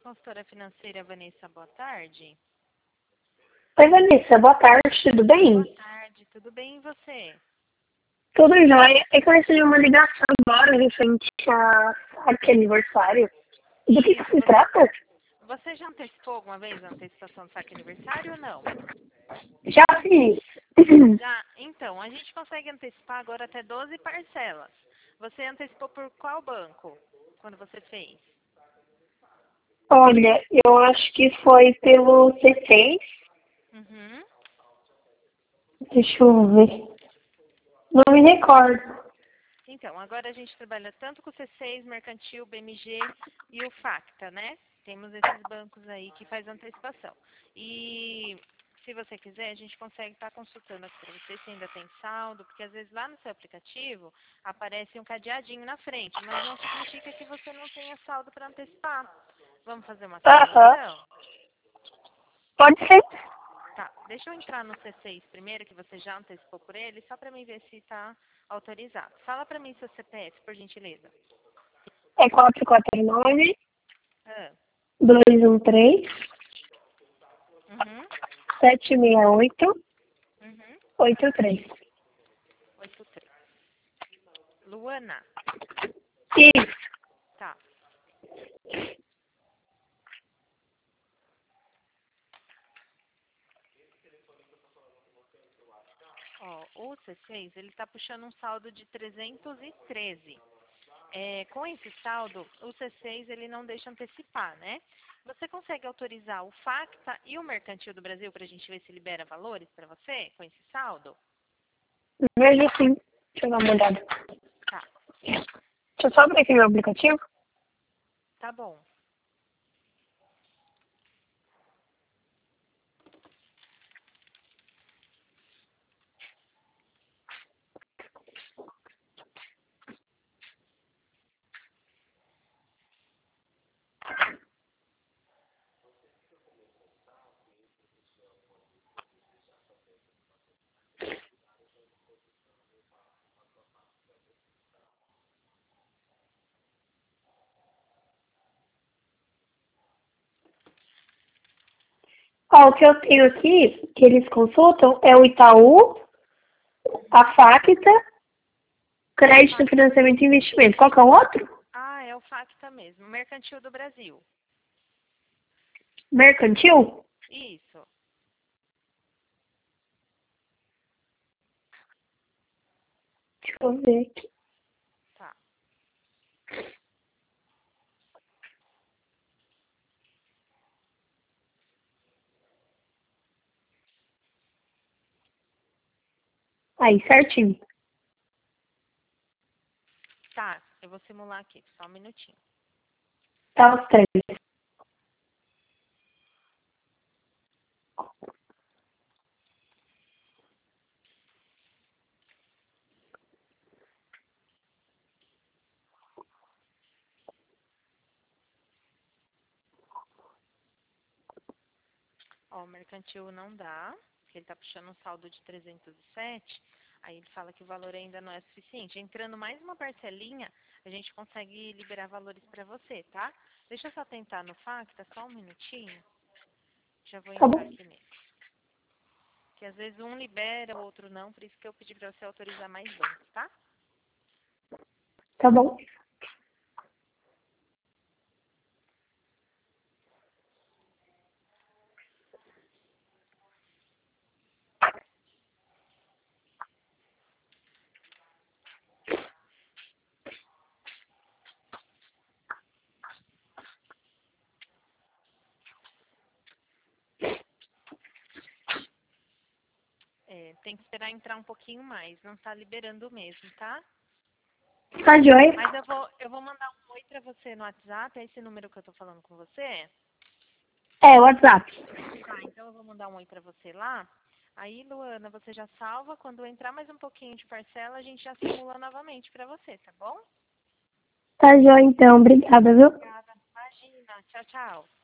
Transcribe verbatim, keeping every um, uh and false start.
consultora financeira Vanessa, boa tarde. Oi, Vanessa, boa tarde, tudo bem? Boa tarde, tudo bem e você? Tudo jóia. É que eu recebi uma ligação agora referente a saque aniversário. Do que, que Isso, se você, trata? você já antecipou alguma vez a antecipação do saque aniversário ou não? Já fiz. Já? Então, a gente consegue antecipar agora até doze parcelas. Você antecipou por qual banco quando você fez? Olha, eu acho que foi pelo C seis. Uhum. Deixa eu ver. Não me recordo. Então, agora a gente trabalha tanto com o C seis, Mercantil, B M G e o Facta, né? Temos esses bancos aí que faz antecipação. E se você quiser, a gente consegue estar consultando aqui para você se ainda tem saldo, porque às vezes lá no seu aplicativo aparece um cadeadinho na frente, mas não significa que você não tenha saldo para antecipar. Vamos fazer uma Aham. simulação? Pode ser. Tá, deixa eu entrar no C seis primeiro, que você já antecipou por ele, só para mim ver se está autorizado. Fala para mim seu C P F, por gentileza. É quatro quatro nove, Ah, dois um três, uhum, sete seis oito, uhum, oito três. oito três. Luana, Isso. tá. Ó, o C seis, ele tá puxando um saldo de trezentos e treze. É, com esse saldo, o C seis, ele não deixa antecipar, né? Você consegue autorizar o Facta e o Mercantil do Brasil para a gente ver se libera valores para você com esse saldo? Veja sim. Deixa eu dar uma olhada. Tá, Deixa eu só abrir aqui meu aplicativo. tá bom. Ó, o que eu tenho aqui, que eles consultam, é o Itaú, a Facta, Crédito, Financiamento e Investimento. Qual que é o outro? Ah, é o Facta mesmo, Mercantil do Brasil. Mercantil? Isso. Deixa eu ver aqui. Tá. Aí, certinho. Tá, eu vou simular aqui, só um minutinho. Tá os três. Ó, o Mercantil não dá, porque ele tá puxando um saldo de trezentos e sete. Aí ele fala que o valor ainda não é suficiente. Entrando mais uma parcelinha, a gente consegue liberar valores para você, tá? Deixa eu só tentar no Facta, só um minutinho. Já vou Tá entrar bom? aqui nele. Que às vezes um libera, o outro não, por isso que eu pedi para você autorizar mais bancos, tá? Tá bom. É, tem que esperar entrar um pouquinho mais, não tá liberando mesmo, tá? Tá joia? Mas eu vou, eu vou mandar um oi pra você no WhatsApp, é esse número que eu tô falando com você? É, WhatsApp. Tá, então eu vou mandar um oi pra você lá. Aí, Luana, você já salva. Quando entrar mais um pouquinho de parcela, a gente já simula novamente pra você, tá bom? Tá joia, então. Obrigada, viu? Obrigada. Imagina. Tchau, tchau.